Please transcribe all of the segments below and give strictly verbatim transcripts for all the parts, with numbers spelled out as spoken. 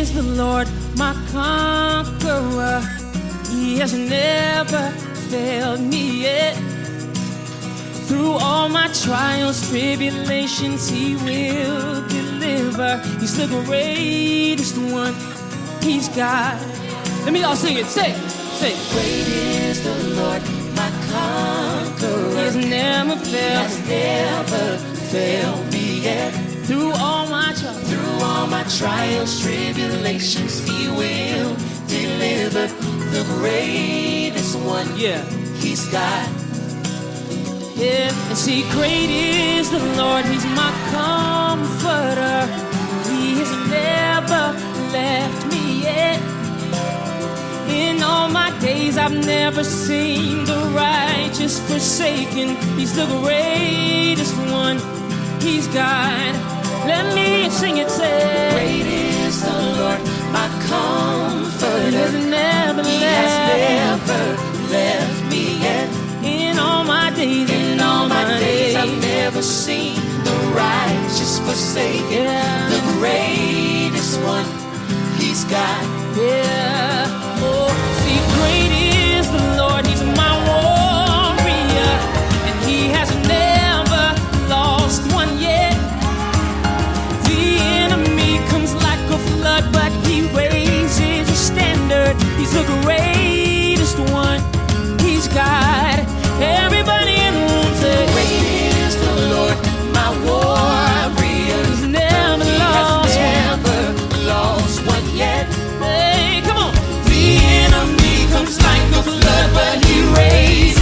is the Lord, my conqueror. He has never failed me yet. Through all my trials, tribulations, He will deliver. He's the greatest one. He's God. Let me all sing it. Say, say. Great is the Lord, my conqueror. He has never He failed. has never failed me yet. Through all my trials, Through all my trials, tribulations, He will deliver. The greatest one, yeah, He's God. yeah. And see, great is the Lord. He's my comforter. He has never left me yet. In all my days, I've never seen the righteous forsaken. He's the greatest one. He's God. Let me sing it, say. Great is the Lord, my comforter. He has never He left. has never left me yet. In all my days, In all my days, I've never seen the righteous forsaken. Yeah. The greatest one, He's God. Yeah. Oh, see, great is the Lord. He's my warrior, and He has never lost one yet. The enemy comes like a flood, but He raises a standard. He's the greatest one. He's God. Everybody in the room say, Great is the Lord, my warrior. He's never He lost has one. never lost one yet. Hey, come on. The enemy comes like a flood, but He raises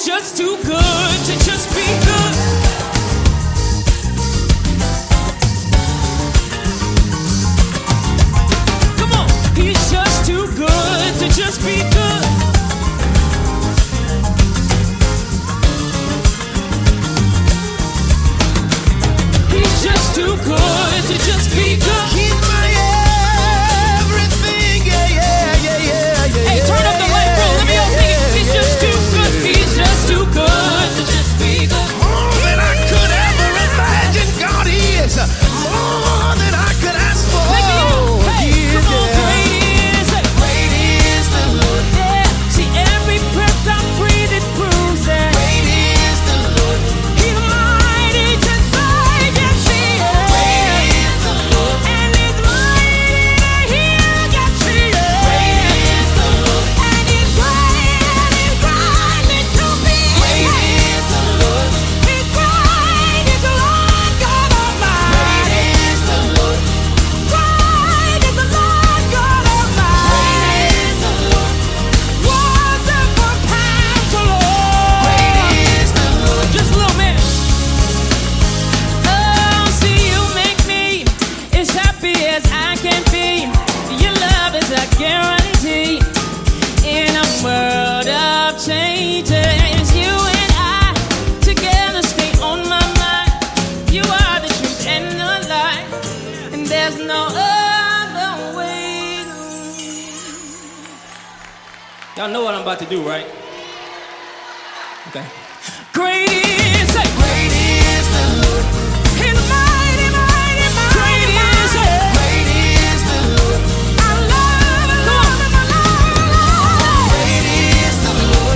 He's just too good to just be good. Come on, he's just too good to just be good. He's just too good to just be good. He's my everything, yeah, yeah, yeah, yeah, yeah. Hey, turn up the light, bro. Let me all sing it. He's just too good. He's just too good to just be good. More than I could ever imagine, God is. More than I could ask for. Take me out. Hey, He is, come on, yeah. great is it. Great is the Lord. Yeah, see every breath I breathe, it proves that Great is the Lord. He's mighty to save. Yes, He is. Great is the Lord. And He's mighty to heal. Yes, He is. Great is the Lord. And He's great and He's greatly to be Great praised. is the Lord. He's great, He's the Lord God Almighty. Great is the Lord. Great is the Lord God Almighty. Great is the Lord. Wonderful Counselor. Great is the Lord. Just a little bit. Oh, see, you make me as happy as I can be. Your love is a guarantee in a world of changes. You and I together stay on my mind. You are the truth and the light, and there's no other way. Y'all know what I'm about to do, right? Okay. Great is it. Great is the Lord. He's mighty, mighty, mighty. Great is it. Great is the Lord. I love him, love him, I love him, love him. Great is the Lord.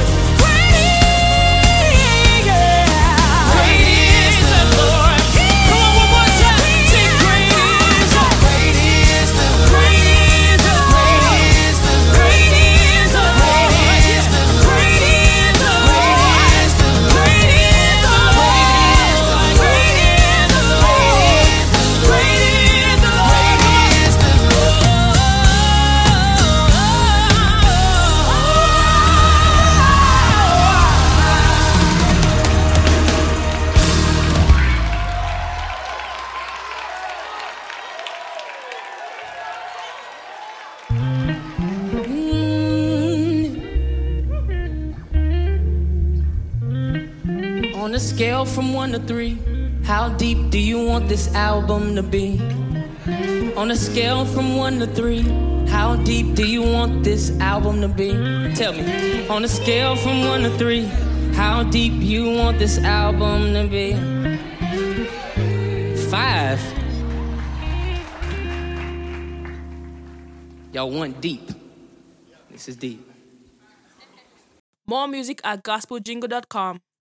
Great, yeah. Great is the Lord. Come on, one more time. Sing great is it. Great is the Lord. Great is the Great Lord. is the Lord. Great is the Lord. Great is the Lord. Great is the Lord. Great is the Lord. Great is the Lord. On a scale from one to three, how deep do you want this album to be? On a scale from one to three, how deep do you want this album to be? Tell me. On a scale from one to three, how deep you want this album to be? Five. Y'all want deep. This is deep. More music at gospel jingle dot com.